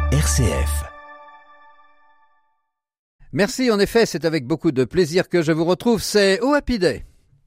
RCF. Merci, en effet, c'est avec beaucoup de plaisir que je vous retrouve, c'est Oh Happy Day.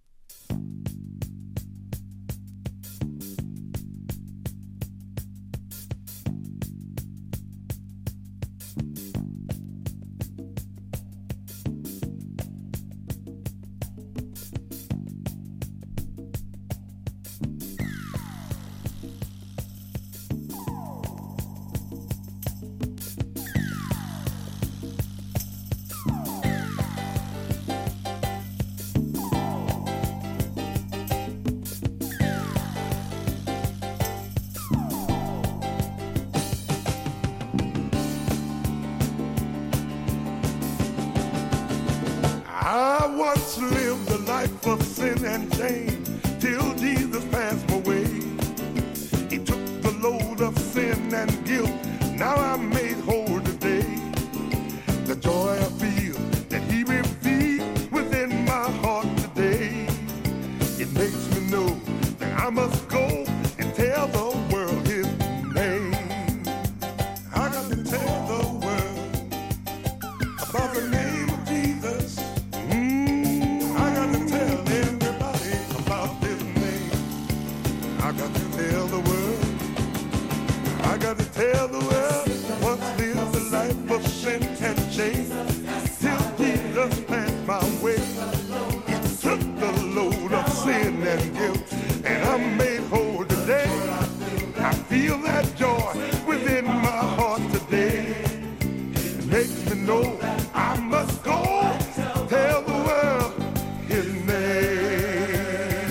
I once lived a life of sin and shame till Jesus passed my way. He took the load of sin and guilt. Now I'm made whole today. The joy I feel that He revealed within my heart today. It makes me know that I must go and tell the world His name. I got to tell the world about the name of Jesus. I got to tell everybody about His name. I got to tell the world. I got to tell the world. Once lived a life of sin and shame till Jesus passed my way. He took the load of sin and guilt, and I'm made whole today. I feel that joy within my heart today. It makes me know I must go tell the world His name.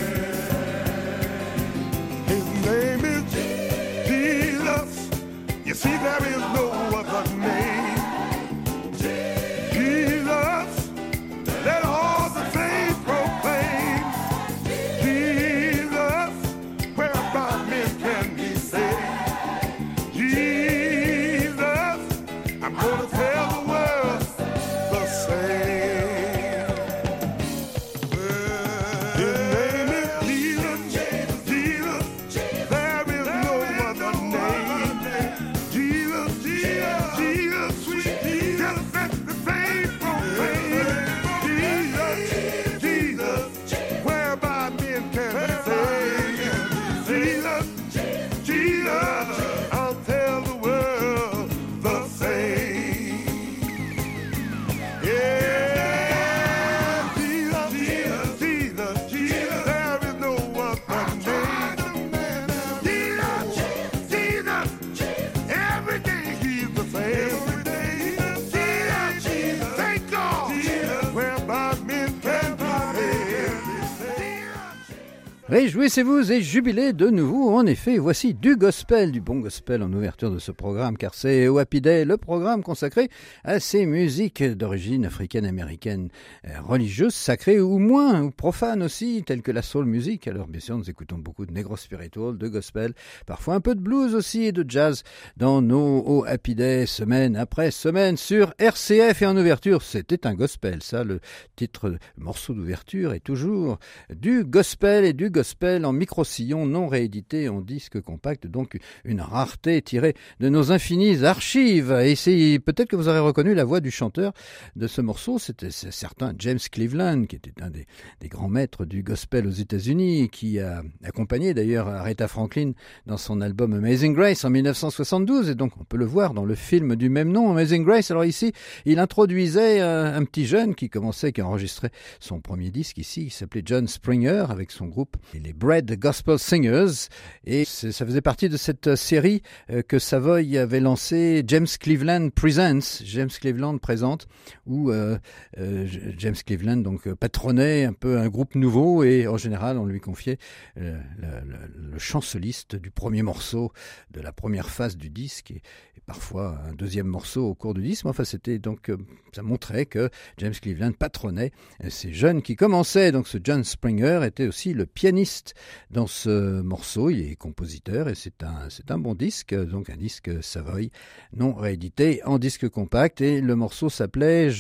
His name is Jesus. You see, there is no other name. Jesus, let all the saints proclaim. Jesus, whereby men can be saved. Jesus, I'm gonna tell the world the same. His name is Jesus, Jesus, there is no other name. Jesus, Jesus, Jesus, sweet Jesus, let the saints proclaim. Jesus, Jesus, whereby men can be saved. Jesus, Jesus, I'll tell the world the same. Yeah, Jesus, Jesus, Jesus, Jesus, there is no other name. Jesus, Jesus, every day He's the same. Jesus, Jesus, thank God, whereby men can be saved. Réjouissez-vous et jubilez de nouveau. En effet, voici du gospel, du bon gospel en ouverture de ce programme, car c'est Oh Happy Day, le programme consacré à ces musiques d'origine africaine, américaine, religieuse, sacrée ou moins, ou profane aussi, telles que la soul music. Alors bien sûr, nous écoutons beaucoup de negro spiritual, de gospel, parfois un peu de blues aussi et de jazz dans nos Oh Happy Day, semaine après semaine sur RCF. Et en ouverture, c'était un gospel, ça, le titre, le morceau d'ouverture est toujours du gospel et du gospel en micro-sillon non réédité en disque compact, donc une rareté tirée de nos infinies archives. Et c'est peut-être que vous aurez reconnu la voix du chanteur de ce morceau, c'est certain James Cleveland, qui était un des grands maîtres du gospel aux États-Unis, qui a accompagné d'ailleurs Aretha Franklin dans son album Amazing Grace en 1972, et donc on peut le voir dans le film du même nom, Amazing Grace. Alors ici, il introduisait un petit jeune qui enregistrait son premier disque ici, qui s'appelait John Springer, avec son groupe les Bread Gospel Singers, et ça faisait partie de cette série que Savoy avait lancée, James Cleveland Presents, James Cleveland présente, où James Cleveland donc patronnait un peu un groupe nouveau, et en général on lui confiait le chant soliste du premier morceau de la première phase du disque, et parfois un deuxième morceau au cours du disque. Enfin, c'était donc ça montrait que James Cleveland patronnait ces jeunes qui commençaient. Donc ce John Springer était aussi le pianiste pianiste dans ce morceau, il est compositeur et c'est un bon disque, donc un disque Savoy non réédité en disque compact et le morceau s'appelait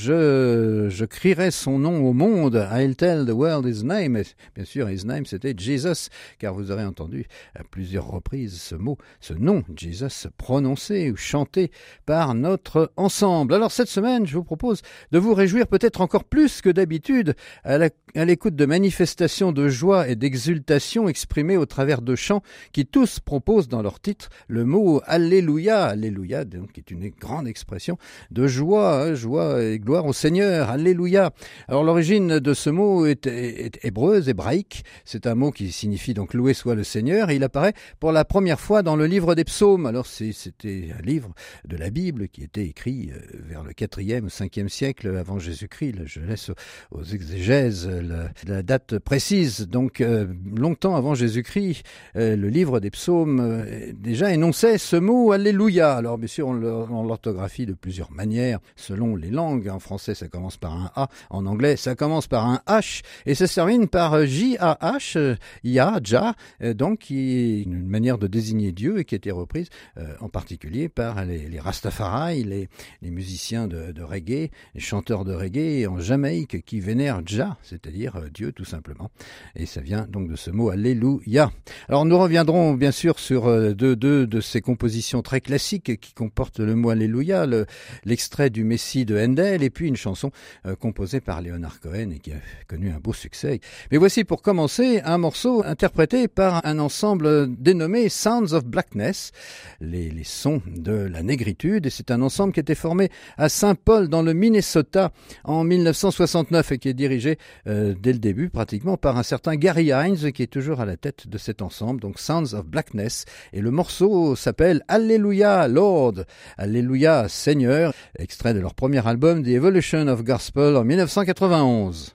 Je crierai son nom au monde, I'll tell the world his name. Et bien sûr, his name c'était Jesus, car vous aurez entendu à plusieurs reprises ce nom Jesus prononcé ou chanté par notre ensemble. Alors cette semaine, je vous propose de vous réjouir peut-être encore plus que d'habitude à l'écoute de manifestations de joie et d'exultation exprimées au travers de chants qui tous proposent dans leur titre le mot Alléluia. Alléluia, donc, qui est une grande expression de joie, joie et gloire au Seigneur. Alléluia. Alors l'origine de ce mot est hébreuse, hébraïque. C'est un mot qui signifie donc louer soit le Seigneur. Et il apparaît pour la première fois dans le livre des psaumes. Alors c'était un livre de la Bible qui était écrit vers le 4e ou 5e siècle avant Jésus-Christ. Là, je laisse aux exégèses la date précise. Donc longtemps avant Jésus-Christ, le livre des psaumes déjà énonçait ce mot Alléluia. Alors bien sûr, on l'orthographie de plusieurs manières selon les langues. En français, ça commence par un A. En anglais, ça commence par un H et ça se termine par J-A-H, Ja, donc qui est une manière de désigner Dieu et qui a été reprise en particulier par les Rastafari, les musiciens de reggae, les chanteurs de reggae en Jamaïque qui vénèrent Ja, c'est-à-dire Dieu tout simplement. Et ça vient donc de ce mot Alléluia. Alors nous reviendrons bien sûr sur deux de ces compositions très classiques qui comportent le mot Alléluia, l'extrait du Messie de Handel et puis une chanson composée par Leonard Cohen et qui a connu un beau succès. Mais voici pour commencer un morceau interprété par un ensemble dénommé Sounds of Blackness, les sons de la négritude, et c'est un ensemble qui était formé à Saint-Paul dans le Minnesota en 1969 et qui est dirigé dès le début pratiquement par un certain Gary Hines qui est toujours à la tête de cet ensemble, donc Sounds of Blackness, et le morceau s'appelle Alléluia Lord, Alléluia Seigneur, extrait de leur premier album The Evolution of Gospel en 1991.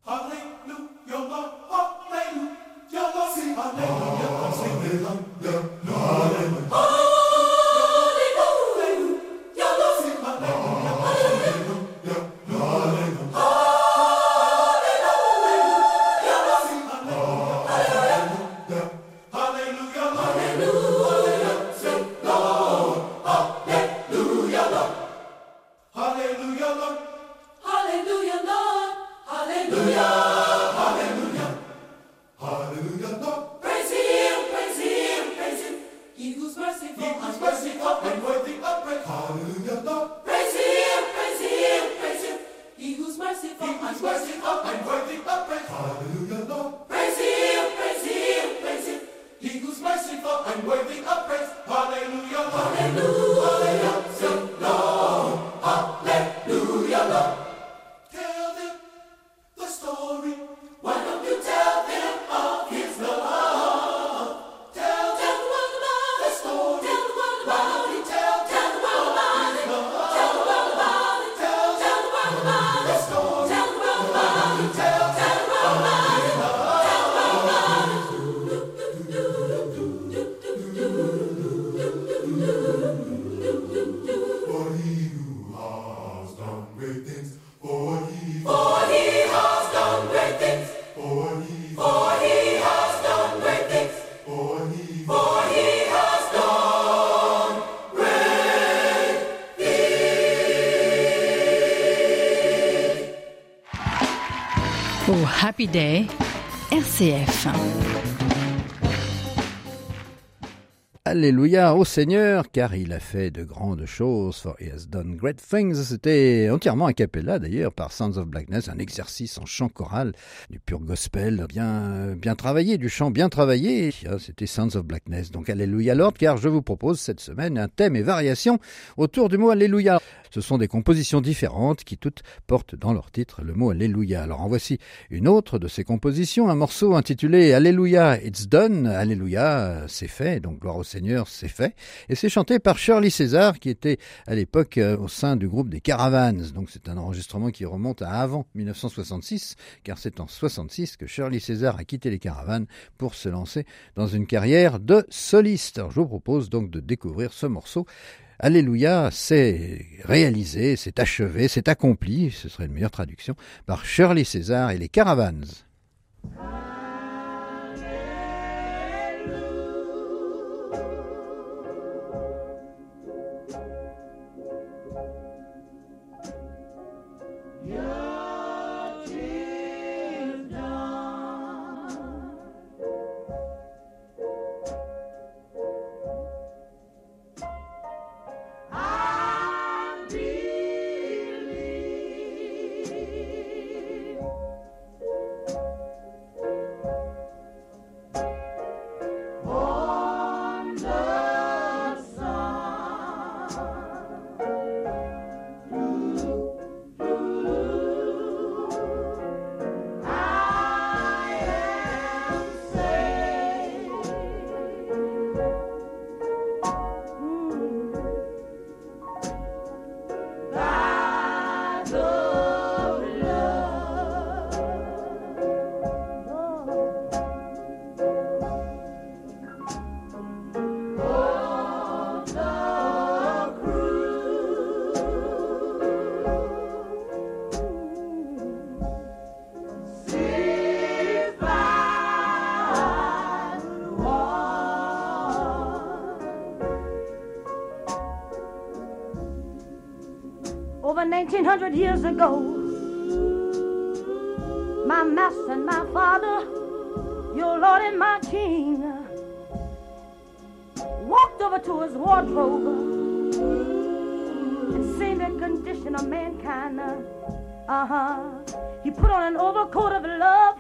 Happy Day, RCF. Alléluia au Seigneur, car il a fait de grandes choses, for he has done great things. C'était entièrement a cappella d'ailleurs par Sounds of Blackness, un exercice en chant choral, du pur gospel, bien travaillé, du chant bien travaillé. C'était Sounds of Blackness. Donc Alléluia Lord, car je vous propose cette semaine un thème et variation autour du mot Alléluia. Ce sont des compositions différentes qui toutes portent dans leur titre le mot Alléluia. Alors en voici une autre de ces compositions, un morceau intitulé Alléluia It's Done, Alléluia c'est fait, donc gloire au Seigneur c'est fait, et c'est chanté par Shirley César qui était à l'époque au sein du groupe des Caravans. Donc c'est un enregistrement qui remonte à avant 1966, car c'est en 66 que Shirley César a quitté les Caravans pour se lancer dans une carrière de soliste. Alors je vous propose donc de découvrir ce morceau. Alléluia, c'est réalisé, c'est achevé, c'est accompli, ce serait une meilleure traduction, par Shirley César et les Caravans. over 1900 years ago, my master and my father, your Lord and my King, walked over to his wardrobe and seen the condition of mankind. He put on an overcoat of love,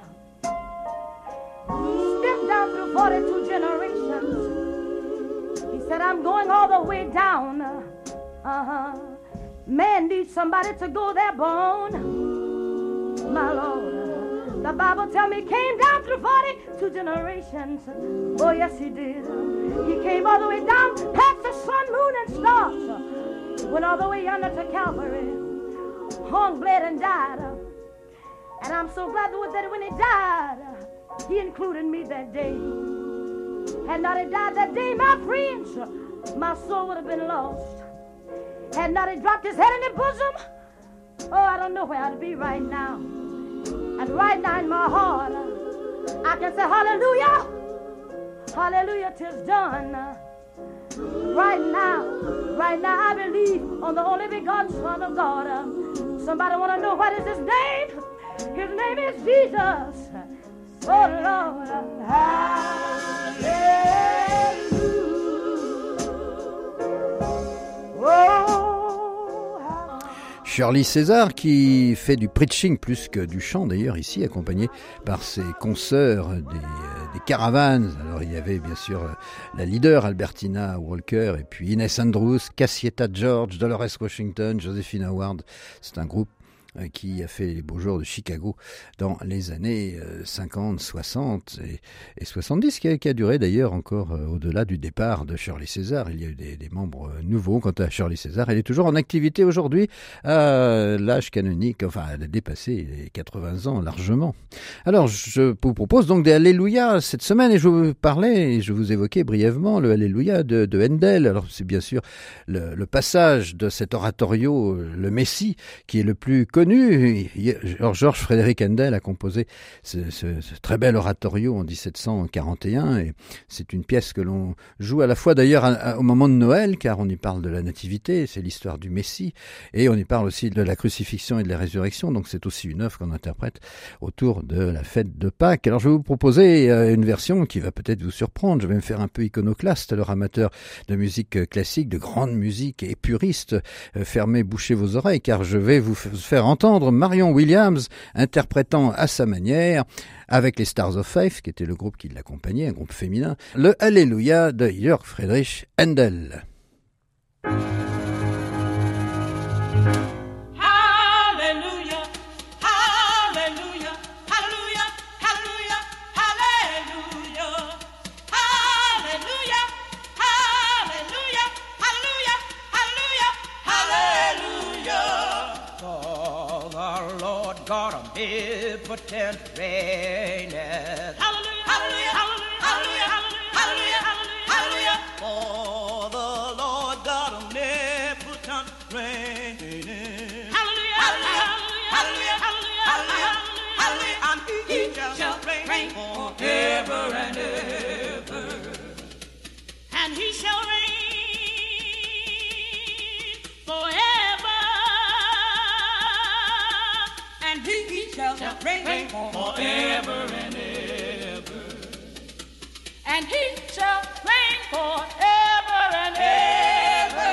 stepped down through 42 generations. He said, I'm going all the way down. Man needs somebody to go their bone. My Lord, the Bible tells me he came down through 42 generations. Oh, yes, he did. He came all the way down past the sun, moon, and stars. Went all the way yonder to Calvary, hung, bled, and died. And I'm so glad that when he died, he included me that day. Had not he died that day, my friends, my soul would have been lost. Had not he dropped his head in the bosom, oh, I don't know where I'd be right now. And right now in my heart, I can say hallelujah, hallelujah, 'tis done. Right now, I believe on the only begotten Son of God. Somebody want to know what is his name? His name is Jesus. Oh, Lord, hallelujah. Shirley César qui fait du preaching plus que du chant d'ailleurs ici, accompagné par ses consoeurs des caravanes. Alors il y avait bien sûr la leader Albertina Walker et puis Ines Andrews, Cassietta George, Dolores Washington, Josephine Howard. C'est un groupe qui a fait les beaux jours de Chicago dans les années 50, 60 et 70, qui a duré d'ailleurs encore au-delà du départ de Shirley César. Il y a eu des membres nouveaux. Quant à Shirley César, elle est toujours en activité aujourd'hui à l'âge canonique, enfin elle a dépassé les 80 ans largement. Alors je vous propose donc des Alléluia cette semaine et je vous parlais et je vous évoquais brièvement le Alléluia de Handel. Alors c'est bien sûr le passage de cet oratorio, le Messie, qui est le plus connu. Georges Frédéric Handel a composé ce très bel oratorio en 1741 et c'est une pièce que l'on joue à la fois d'ailleurs au moment de Noël, car on y parle de la nativité, c'est l'histoire du Messie, et on y parle aussi de la crucifixion et de la résurrection, donc c'est aussi une œuvre qu'on interprète autour de la fête de Pâques. Alors je vais vous proposer une version qui va peut-être vous surprendre. Je vais me faire un peu iconoclaste, alors amateur de musique classique, de grande musique et puriste, fermez, bouchez vos oreilles, car je vais vous faire entendre Marion Williams interprétant à sa manière, avec les Stars of Faith, qui était le groupe qui l'accompagnait, un groupe féminin, le Alléluia de Jörg Friedrich Handel. Omnipotent reigneth. Hallelujah, hallelujah, hallelujah, hallelujah, hallelujah, hallelujah. For the Lord God omnipotent reigneth. Hallelujah, hallelujah, hallelujah, hallelujah, hallelujah. And he shall reign forever and ever. And he shall reign forever. And he shall reign forever and ever. And he shall reign forever and ever.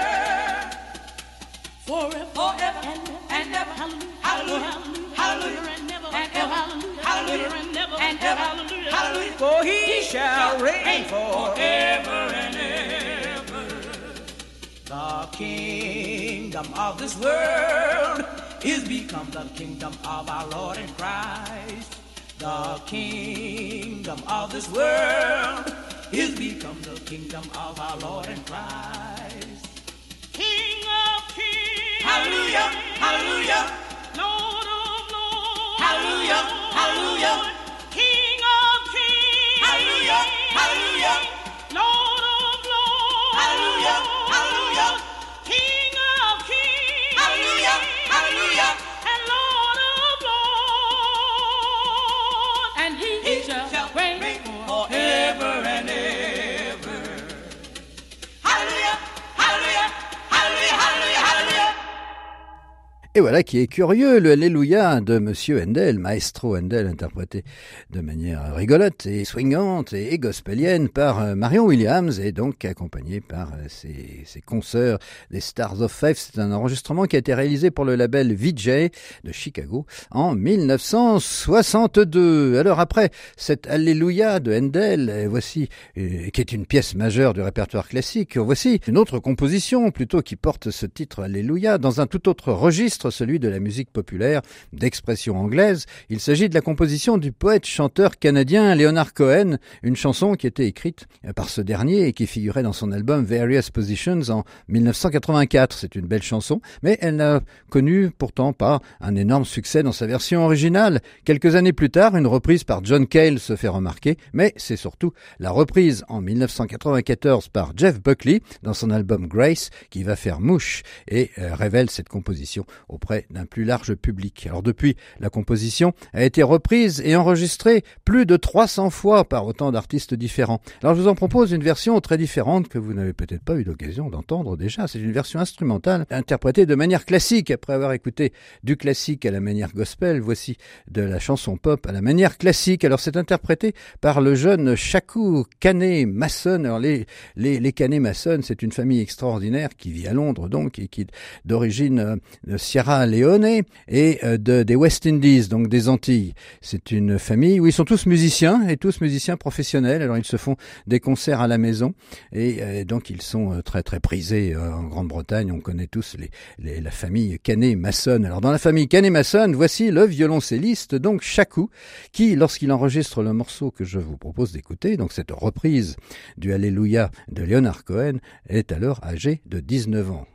Forever and ever. Hallelujah, hallelujah, and never, and ever, hallelujah, and never, and ever, hallelujah. For he shall reign forever and ever. The kingdom of this world is become the kingdom of our Lord and Christ. The kingdom of this world is become the kingdom of our Lord and Christ. King of kings, hallelujah, hallelujah, Lord of lords, hallelujah, hallelujah, King of kings, hallelujah, hallelujah, Lord of lords, hallelujah, hallelujah, King of kings, hallelujah, hallelujah, and Lord of lords, and he shall reign forever and ever. Hallelujah, hallelujah, hallelujah, hallelujah, hallelujah. Et voilà qui est curieux, le Alléluia de Monsieur Handel, Maestro Handel, interprété de manière rigolote et swingante et gospelienne par Marion Williams et donc accompagné par ses consoeurs des Stars of Faith. C'est un enregistrement qui a été réalisé pour le label VJ de Chicago en 1962. Alors après cet Alléluia de Handel, voici, qui est une pièce majeure du répertoire classique, voici une autre composition plutôt qui porte ce titre Alléluia dans un tout autre registre, celui de la musique populaire d'expression anglaise. Il s'agit de la composition du poète-chanteur canadien Leonard Cohen, une chanson qui était écrite par ce dernier et qui figurait dans son album Various Positions en 1984. C'est une belle chanson, mais elle n'a connu pourtant pas un énorme succès dans sa version originale. Quelques années plus tard, une reprise par John Cale se fait remarquer, mais c'est surtout la reprise en 1994 par Jeff Buckley dans son album Grace qui va faire mouche et révèle cette composition auprès d'un plus large public. Alors depuis, la composition a été reprise et enregistrée plus de 300 fois par autant d'artistes différents. Alors je vous en propose une version très différente que vous n'avez peut-être pas eu l'occasion d'entendre déjà. C'est une version instrumentale interprétée de manière classique. Après avoir écouté du classique à la manière gospel, voici de la chanson pop à la manière classique. Alors c'est interprété par le jeune Shaku Kane Mason. Alors les Kane Mason, c'est une famille extraordinaire qui vit à Londres donc et qui est d'origine Sierra Leone et des West Indies, donc des Antilles. C'est une famille où ils sont tous musiciens et tous musiciens professionnels. Alors ils se font des concerts à la maison et donc ils sont très très prisés en Grande-Bretagne. On connaît tous la famille Kane Mason. Alors dans la famille Kane Mason, voici le violoncelliste donc Shaku qui, lorsqu'il enregistre le morceau que je vous propose d'écouter, donc cette reprise du Alléluia de Leonard Cohen, est alors âgé de 19 ans.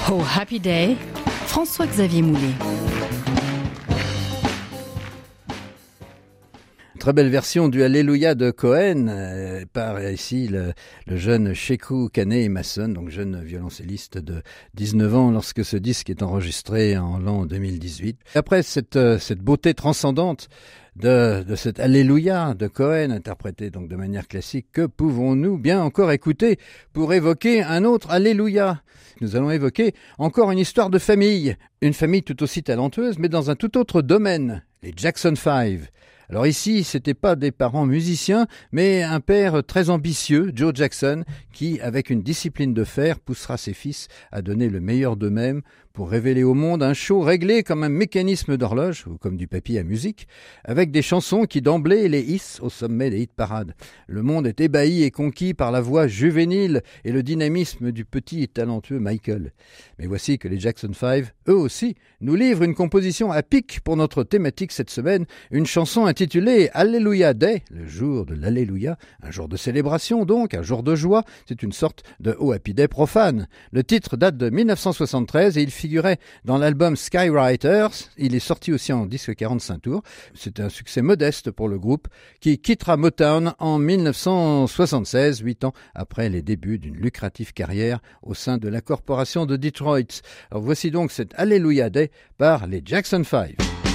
Oh Happy Day, François-Xavier Moulet. Très belle version du Alléluia de Cohen par ici le jeune Sheku Kane Mason, donc jeune violoncelliste de 19 ans lorsque ce disque est enregistré en l'an 2018. Après cette beauté transcendante de cet Alléluia de Cohen, interprété donc de manière classique, que pouvons-nous bien encore écouter pour évoquer un autre Alléluia? Nous allons évoquer encore une histoire de famille, une famille tout aussi talentueuse, mais dans un tout autre domaine, les Jackson 5. Alors ici, c'était pas des parents musiciens, mais un père très ambitieux, Joe Jackson, qui, avec une discipline de fer, poussera ses fils à donner le meilleur d'eux-mêmes pour révéler au monde un show réglé comme un mécanisme d'horloge, ou comme du papier à musique, avec des chansons qui d'emblée les hissent au sommet des hit-parades. Le monde est ébahi et conquis par la voix juvénile et le dynamisme du petit et talentueux Michael. Mais voici que les Jackson 5, eux aussi, nous livrent une composition à pic pour notre thématique cette semaine, une chanson intitulée Hallelujah Day, le jour de l'Alléluia, un jour de célébration donc, un jour de joie, c'est une sorte de Oh Happy Day profane. Le titre date de 1973 et il figurait dans l'album Skywriters. Il est sorti aussi en disque 45 tours. C'est un succès modeste pour le groupe qui quittera Motown en 1976, 8 ans après les débuts d'une lucrative carrière au sein de la corporation de Detroit. Alors voici donc cet Hallelujah Day par les Jackson 5.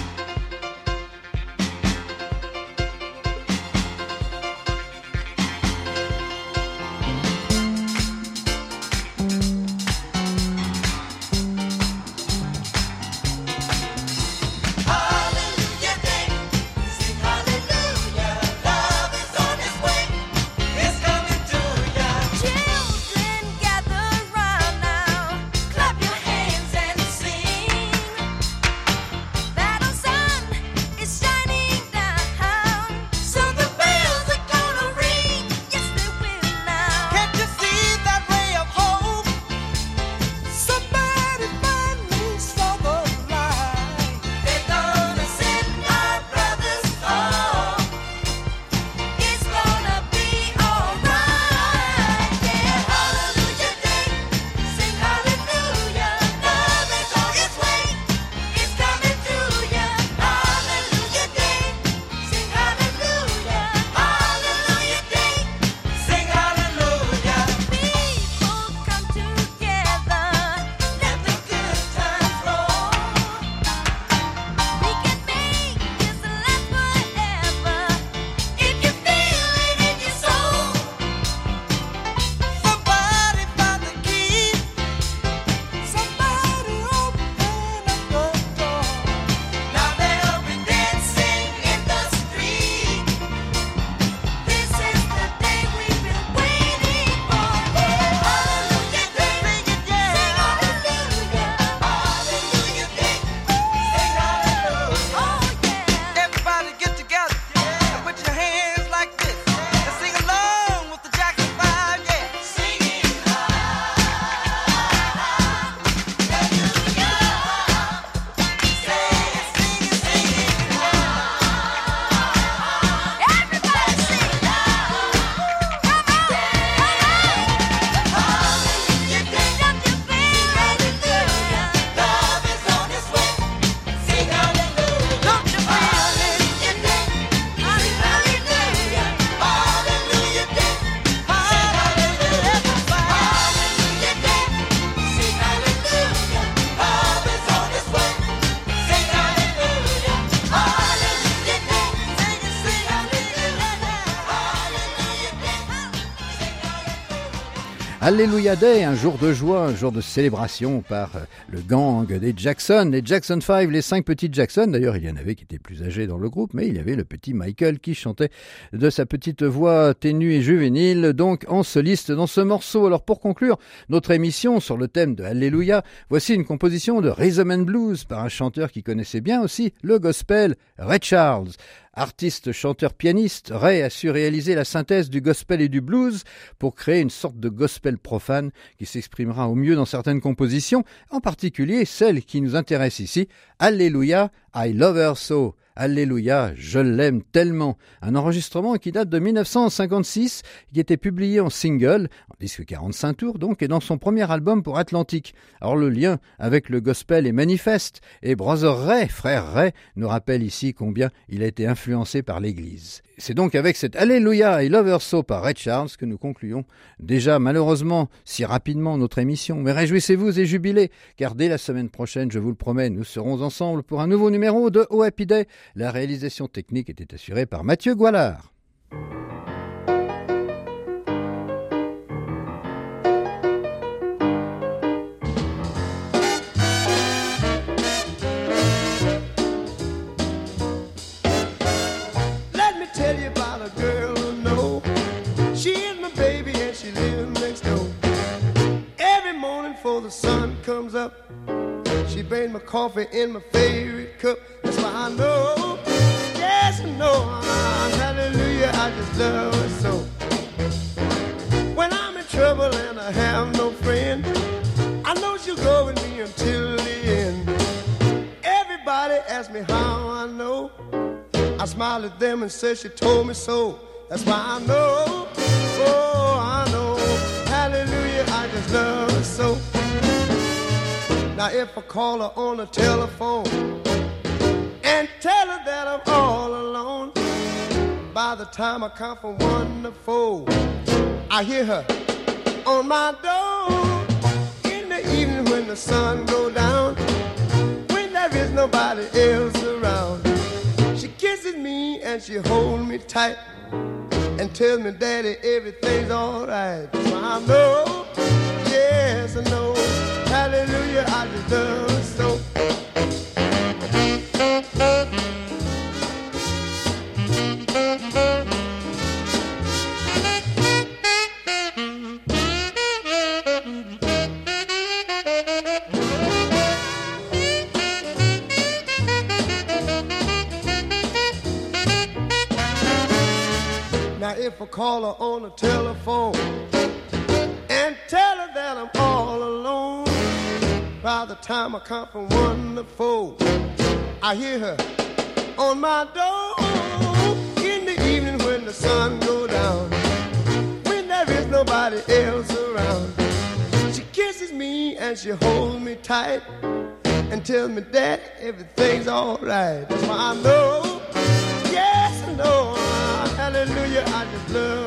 Hallelujah Day, un jour de joie, un jour de célébration par le gang des Jackson, les Jackson 5, les 5 petits Jackson. D'ailleurs, il y en avait qui étaient plus âgés dans le groupe, mais il y avait le petit Michael qui chantait de sa petite voix ténue et juvénile, donc en soliste dans ce morceau. Alors pour conclure notre émission sur le thème de Hallelujah, voici une composition de Rhythm and Blues par un chanteur qui connaissait bien aussi le gospel, Ray Charles. Artiste, chanteur, pianiste, Ray a su réaliser la synthèse du gospel et du blues pour créer une sorte de gospel profane qui s'exprimera au mieux dans certaines compositions, en particulier celle qui nous intéresse ici, Hallelujah, I Love Her So. Alléluia, je l'aime tellement. Un enregistrement qui date de 1956, qui était publié en single, en disque 45 tours donc, et dans son premier album pour Atlantic. Alors le lien avec le gospel est manifeste, et Brother Ray, frère Ray, nous rappelle ici combien il a été influencé par l'Église. C'est donc avec cette Alléluia, I Love Her So par Ray Charles que nous concluons déjà malheureusement si rapidement notre émission. Mais réjouissez-vous et jubilez, car dès la semaine prochaine, je vous le promets, nous serons ensemble pour un nouveau numéro de Oh Happy Day. La réalisation technique était assurée par Mathieu Goualard. The sun comes up, she brings my coffee in my favorite cup. That's why I know, yes I know, hallelujah, I just love her so. When I'm in trouble and I have no friend, I know she'll go with me until the end. Everybody asks me how I know, I smile at them and say she told me so. That's why I know, oh I know, hallelujah, I just love her so. Now if I call her on the telephone and tell her that I'm all alone, by the time I count from 1 to 4, I hear her on my door. In the evening when the sun goes down, when there is nobody else around, she kisses me and she holds me tight and tells me, Daddy, everything's alright. So I know, yes I know, hallelujah, I just love her so. Now if I call her on the telephone and tell her that I'm all alone, by the time I count from 1 to 4, I hear her on my door. In the evening when the sun goes down, when there is nobody else around, she kisses me and she holds me tight and tells me that everything's alright. That's why I know, yes I know, hallelujah, I just love